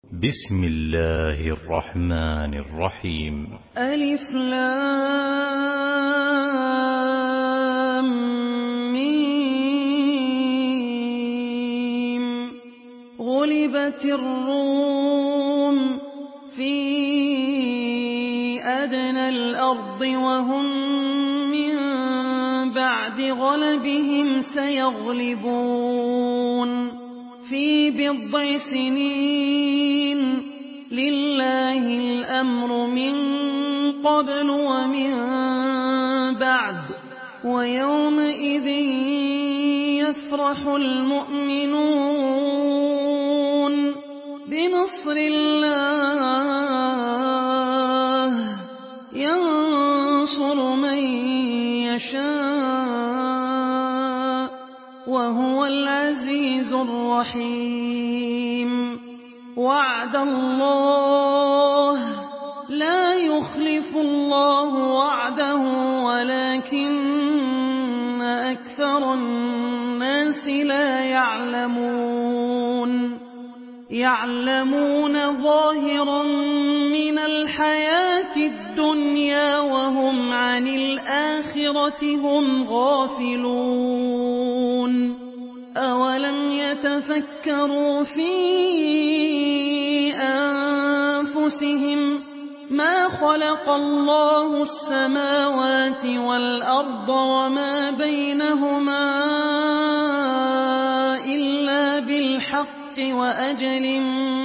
بسم الله الرحمن الرحيم. ألف لام ميم. غلبت الروم في أدنى الأرض وهم من بعد غلبهم سيغلبون في بضع سنين. لله الأمر من قبل ومن بعد ويومئذ يفرح المؤمنون بنصر الله ينصر من يشاء وهو العزيز الرحيم. وعد الله لا يخلف الله وعده ولكن أكثر الناس لا يعلمون ظاهرا من الحياة الدنيا وهم عن الآخرة هم غافلون. أولم يتفكروا في أنفسهم ما خلق الله السماوات والأرض وما بينهما إلا بالحق وأجل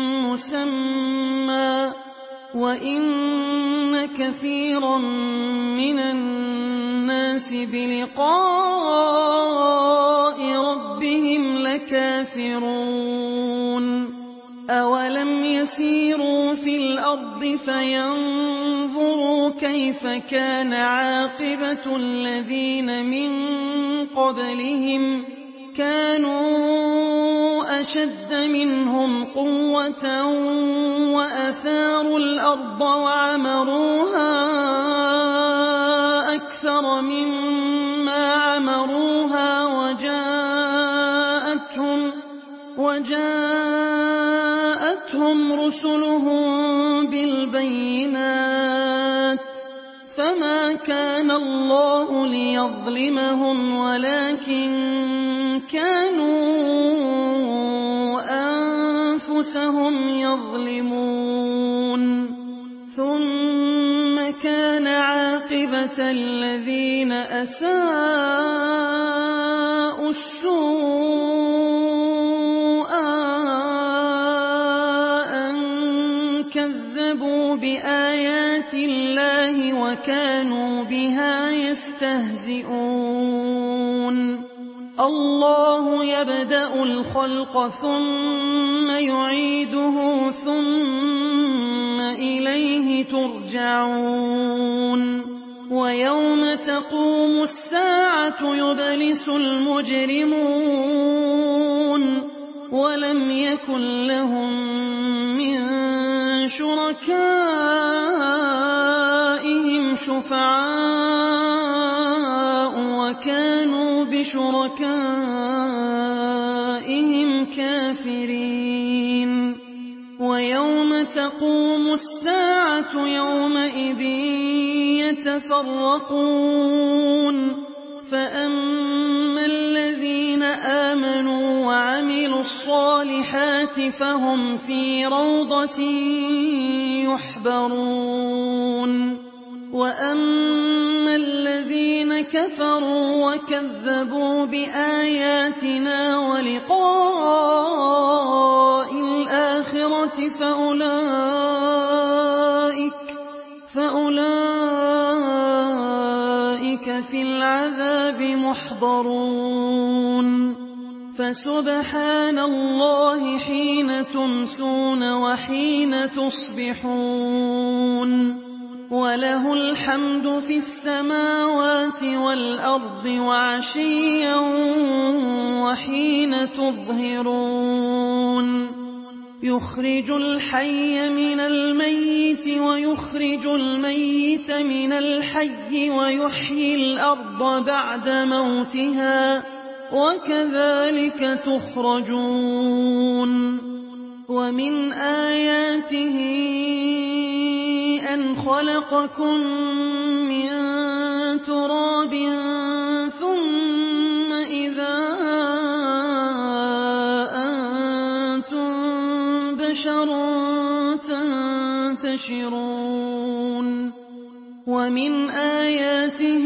مسمى وإن كثيرا من الناس بلقاء ربهم لكافرون. أولم يسيروا في الأرض فينظروا كيف كان عاقبة الذين من قبلهم كانوا أشد منهم قوة وأثاروا الأرض وعمروها أكثر مما عمروها وجاءتهم رسلهم بالبينات فما كان الله ليظلمهم ولكن كانوا أنفسهم يظلمون. ثم كان عاقبة الذين أساءوا السوء أن كذبوا بآيات الله وكانوا بها يستهزئون. الله يبدأ الخلق ثم يعيده ثم إليه ترجعون. ويوم تقوم الساعة يبلس المجرمون ولم يكن لهم من شركائهم شفعاء وكانوا بشركائهم كافرين. ويوم تقوم الساعة يومئذ يتفرقون فأما الذين آمنوا وعملوا الصالحات فهم في روضة يحبرون. وأما الذين كفروا وكذبوا بآياتنا ولقاء الآخرة فأولئك في العذاب محضرون. فسبحان الله حين تمسون وحين تصبحون وله الحمد في السماوات والأرض وعشيا وحين تظهرون. يخرج الحي من الميت ويخرج الميت من الحي ويحيي الأرض بعد موتها وكذلك تخرجون. ومن آياته أن خلقكم من تراب ثم إذا أنتم بشر تنتشرون ومن آياته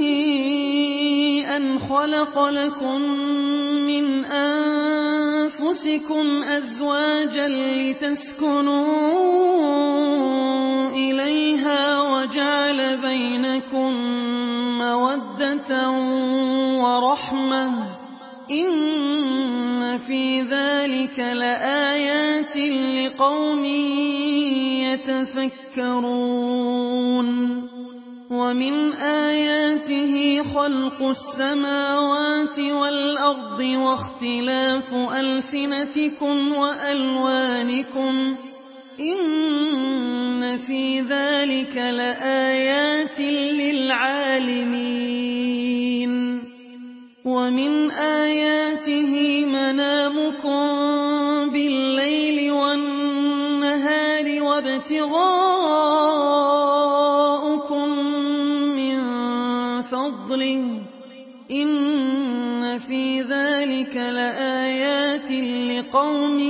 أن خلق لكم من أنفسكم أزواجا لتسكنوا إليها وجعل بينكم مودة ورحمة إن في ذلك لآيات لقوم يتفكرون ومن آياته خلق السماوات والأرض واختلاف ألسنتكم وألوانكم إن في ذلك لآيات للعالمين ومن آياته منامكم بالليل والنهار وابتغاؤكم من فضله إن في ذلك لآيات لقوم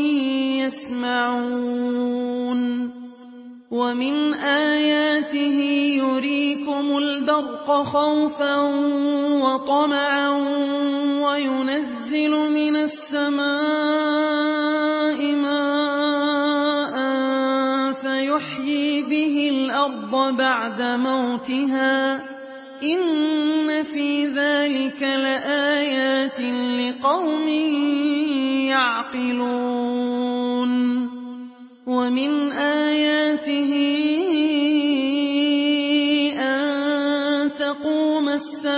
يسمعون ومن آياته يريكم البرق خوفا وطمعا وينزل من السماء ماء فيحيي به الأرض بعد موتها إن في ذلك لآيات لقوم يعقلون ومن آياته أن تقوم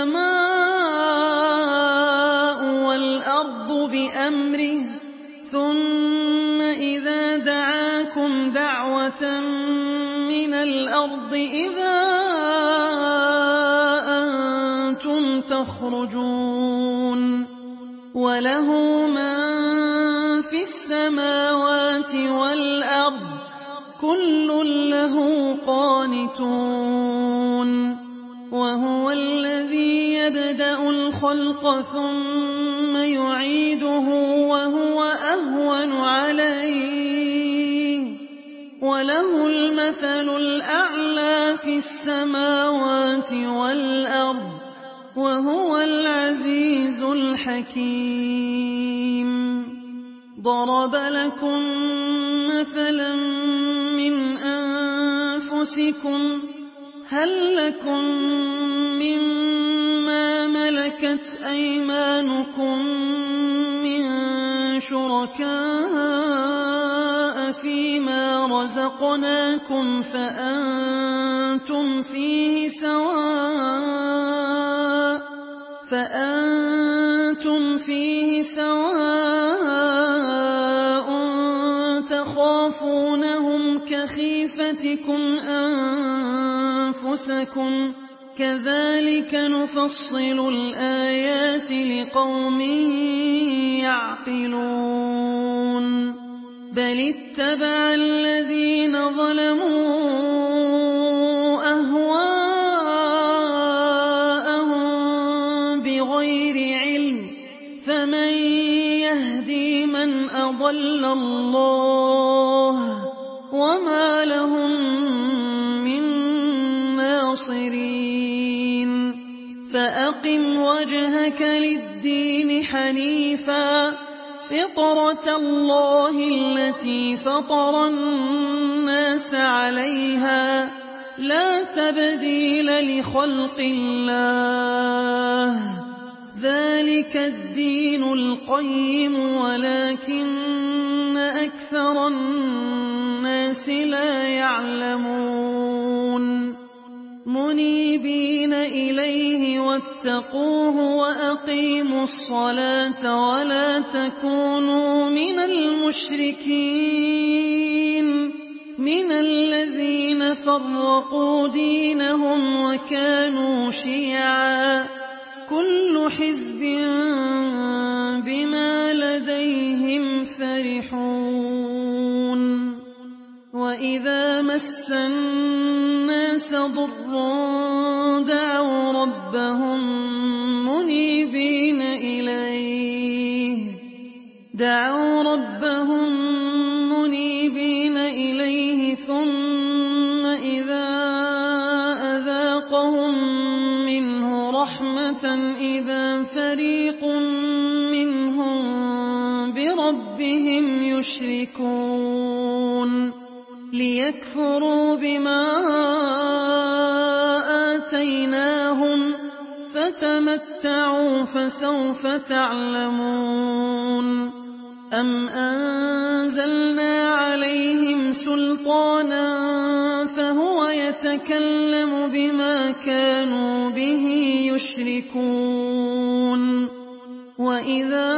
السماء والأرض بأمره ثم إذا دعاكم دعوة من الأرض إذا أنتم تخرجون وله من في السماوات والأرض كل له قانتون وهو الذي يبدأ الخلق ثم يعيده وهو أهون عليه وله المثل الأعلى في السماوات والأرض وهو العزيز الحكيم ضرب لكم مثلا من أنفسكم هل لكم مما ملكت أيمانكم من شركاء فيما رزقناكم فأنتم فيه سواء تخافونهم كخيفتكم أنفسكم كذلك نفصل الآيات لقوم يعقلون بل اتبع الذين ظلموا أهواءهم بغير علم فمن يهدي من أضل الله وما لهم من ناصرين فأقم وجهك للدين حنيفا فطرة الله التي فطر الناس عليها لا تبديل لخلق الله ذلك الدين القيم ولكن أكثر الناس لا يعلمون منيبين إليه واتقوه وأقيموا الصلاة ولا تكونوا من المشركين من الذين فرقوا دينهم وكانوا شيعا كل حزب بما لديهم فرحون وإذا مس الناس ضر دعوا ربهم منيبين إليه ثم إذا أذاقهم منه رحمة إذا فريق منهم بربهم يشركون ليكفروا بما آتيناهم فتمتعوا فسوف تعلمون أم أنزلنا عليهم سلطانا فهو يتكلم بما كانوا به يشركون وإذا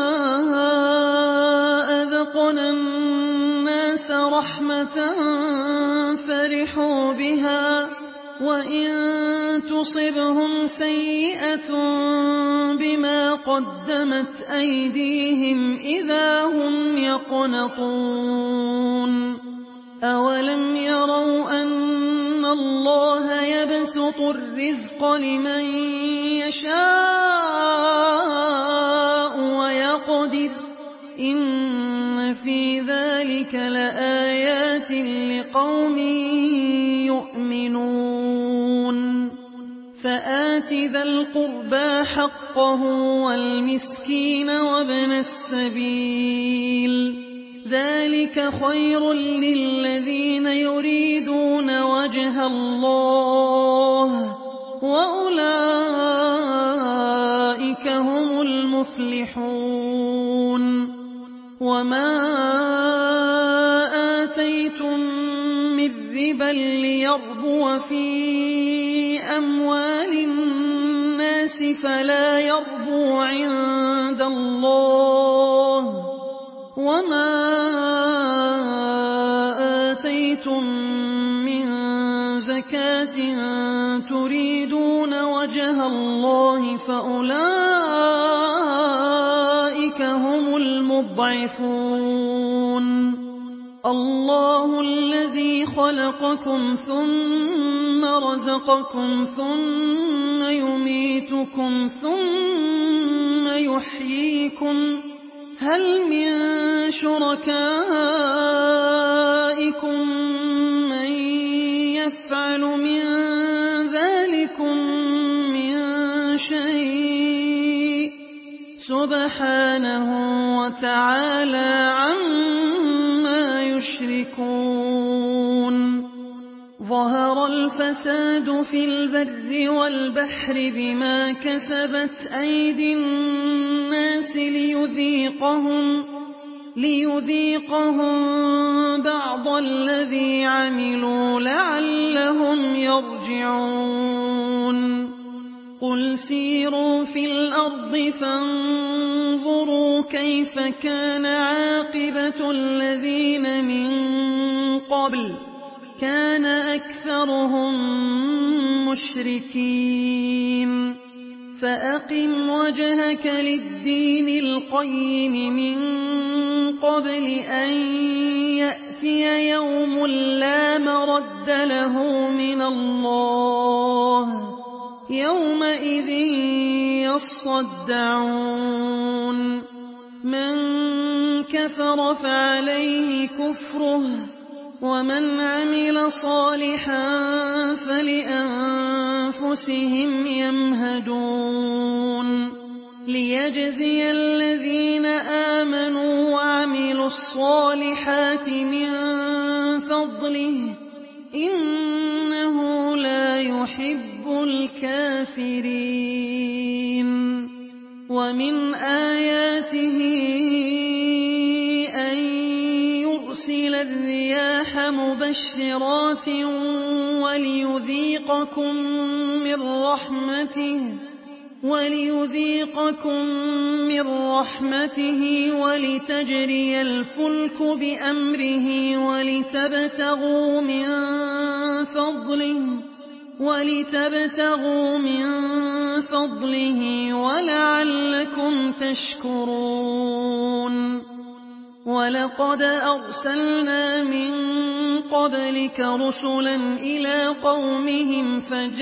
أذقنا الناس رحمة فرحوا بها وإن تصبهم سيئة بما قدمت أيديهم إذا هم يقنطون أولم يروا أن الله يبسط الرزق لمن يشاء ويقدر إن في ذلك لآيات لقوم يؤمنون فآت ذا القربى حقه والمسكين وابن السبيل ذلك خير للذين يريدون وجه الله وأولئك هم المفلحون وما آتيتم من ربا ليربو في أموال الناس فلا يربو عند الله وما آتيتم من زكاة تريدون وجه الله فأولئك هم المضعفون الله الذي خلقكم ثم رزقكم ثم يميتكم ثم يحييكم هل من شركائكم من يفعل من ذلكم من شيء سبحانه وتعالى عما يشركون ظهر الفساد في البر والبحر بما كسبت أيدي الناس ليذيقهم بعض الذي عملوا لعلهم يرجعون قل سيروا في الأرض فانظروا كيف كان عاقبة الذين من قبل كان أكثرهم مشركين فأقم وجهك للدين القيم من قبل أن يأتي يوم لا مرد له من الله يومئذ يصدعون من كفر فعليه كفره ومن عمل صالحا فلأنفسهم يمهدون ليجزي الذين آمنوا وعملوا الصالحات من فضله إنه لا يحب الكافرين ومن آياته أن يرسل الرياح مبشرات وليذيقكم من رحمته ولتجري الفلك بأمره ولتبتغوا من فضله ولعلكم تشكرون ولقد أرسلنا من قبلك رسلا إلى قومهم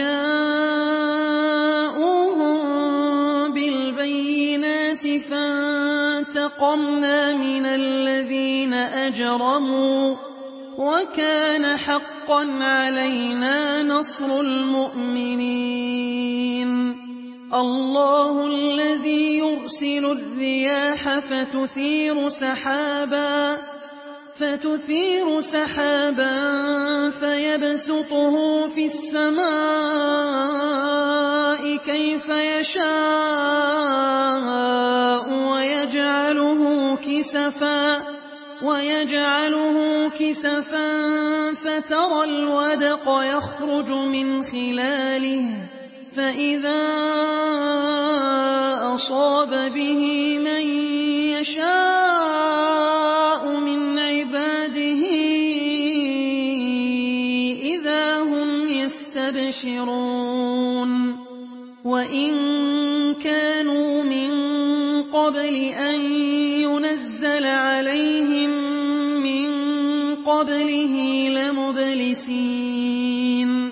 فجاءوهم بالبينات فانتقمنا من الذين أجرموا وكان حقا علينا نصر المؤمنين الله الذي يرسل الرياح فتثير سحابا فيبسطه في السماء كيف يشاء ويجعله كسفا فترى الودق يخرج من خلاله فإذا أصاب به من يشاء من عباده إذا هم يستبشرون وإن كانوا من قبل أن ينزل عليهم من قبله لمبلسين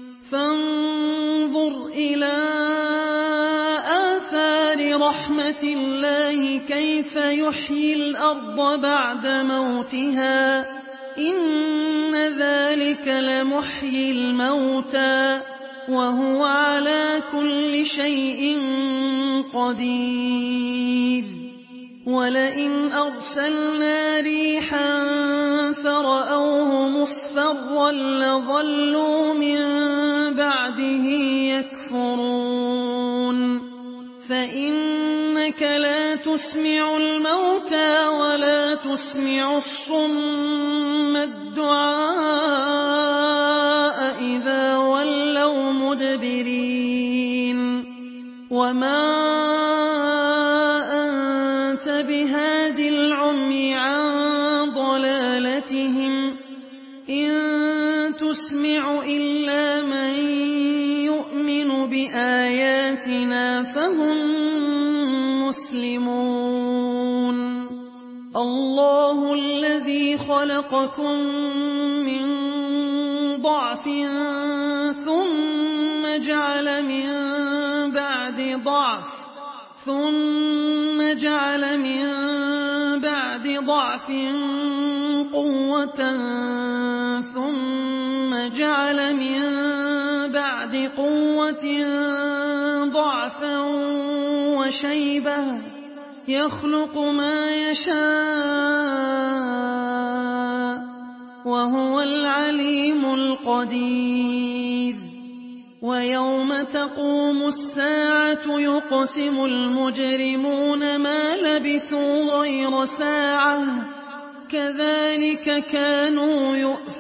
فانظر إلى آثار رحمة الله كيف يحيي الأرض بعد موتها إن ذلك لمحيي الموتى وهو على كل شيء قدير ولئن أرسلنا ريحا فرأوه مصفرا لظلوا من بعده يكفرون فإنك لا تسمع الموتى ولا تسمع الصم الدعاء إذا ولوا مدبرين وما أنت بهاد العمي عن ضلالتهم إن تسمع إلا من يؤمن بآياتنا فهم مسلمون الله الذي خلقكم من ضعف ثم جعل من بعد ضعف قوة ثم جعل من بعد قوة ضعفا وشيبة يخلق ما يشاء وهو العليم القدير ويوم تقوم الساعة يقسم المجرمون ما لبثوا غير ساعة كذلك كانوا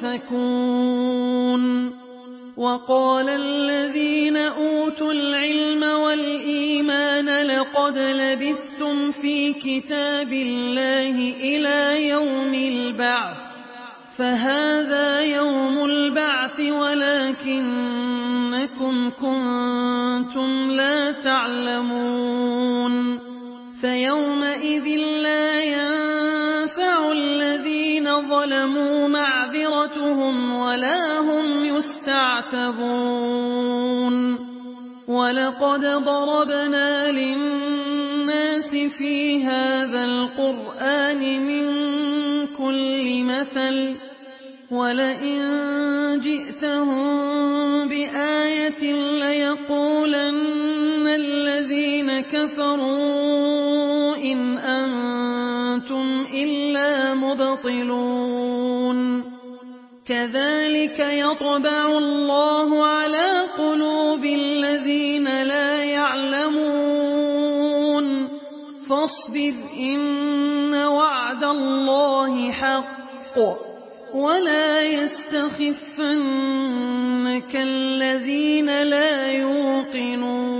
يؤفكون وقال الذين أوتوا العلم والإيمان لقد لبثتم في كتاب الله إلى يوم البعث فهذا يوم البعث ولكنكم كنتم لا تعلمون فيومئذ لا ينفع الذين ظلموا معذرتهم ولا هم يستعتبون ولقد ضربنا للناس في هذا القرآن من كل مثل ولئن جئتهم بآية ليقولن الذين كفروا إن أنتم إلا مبطلون كذلك يطبع الله على قلوب الذين لا يعلمون فاصبر إن وعد الله حق ولا يستخفنك الذين لا يوقنون